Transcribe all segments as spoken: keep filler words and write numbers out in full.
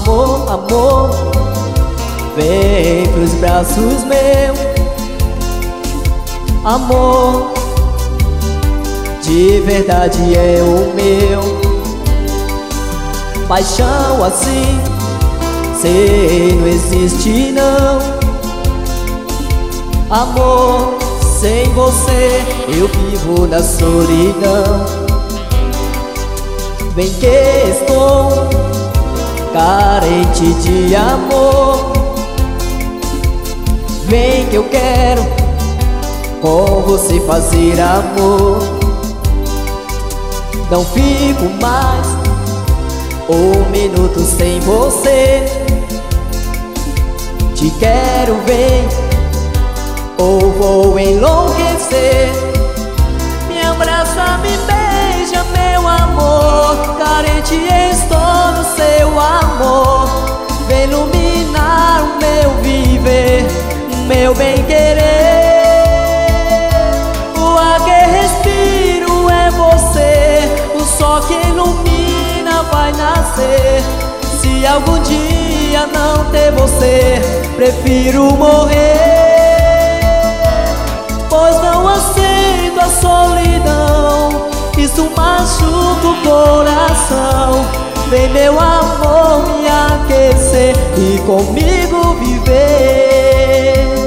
Amor, amor, vem pros braços meus. Amor, de verdade é o meu. Paixão assim, sei, não existe não. Amor, sem você eu vivo na solidão. Vem que estou carente de amor. Vem que eu quero com você fazer amor. Não fico mais um minuto sem você. Te quero, vem, ou vou enlouquecer. Me abraça, me beija, meu amor. Carente estou no seu amor. Vem iluminar o meu viver, meu bem-querer. O ar que respiro é você. O sol que ilumina vai nascer. Se algum dia não ter você, prefiro morrer. Pois não aceito a solidão, isso machuca o coração. Vem, meu amor, me aquecer e comigo viver.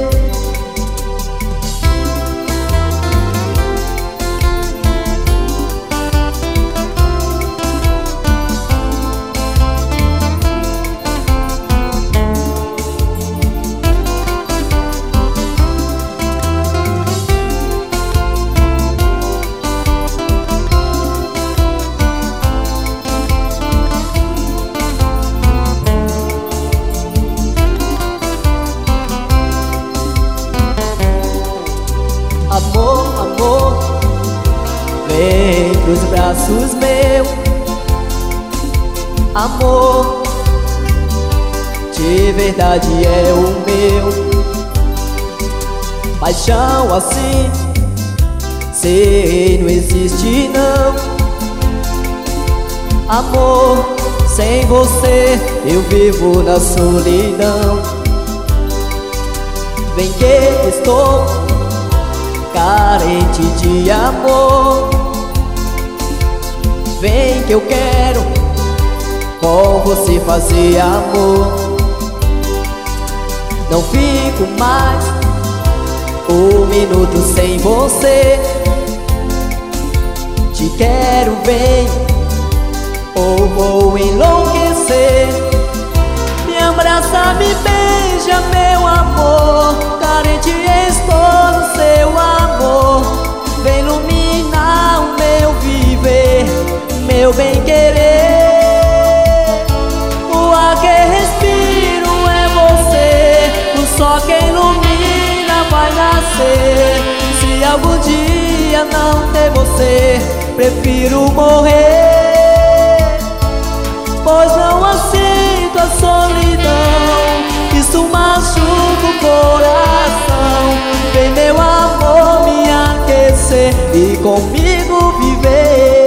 Amor, amor, vem pros braços meus. Amor, de verdade é o meu. Paixão assim, sei, não existe não. Amor, sem você eu vivo na solidão. Vem que estou carente de amor. Vem que eu quero com você fazer amor. Não fico mais um minuto sem você. Te quero, vem, ou vou enlouquecer. Me abraça, me beija, meu amor. Carente estou no seu amor. Vem iluminar o meu viver, meu bem-querer. O ar que respiro é você. O sol que ilumina vai nascer. Se algum dia não ter você, prefiro morrer. Pois não aceito a solidão, isso machuca o coração. Vem, meu amor, me aquecer e comigo viver.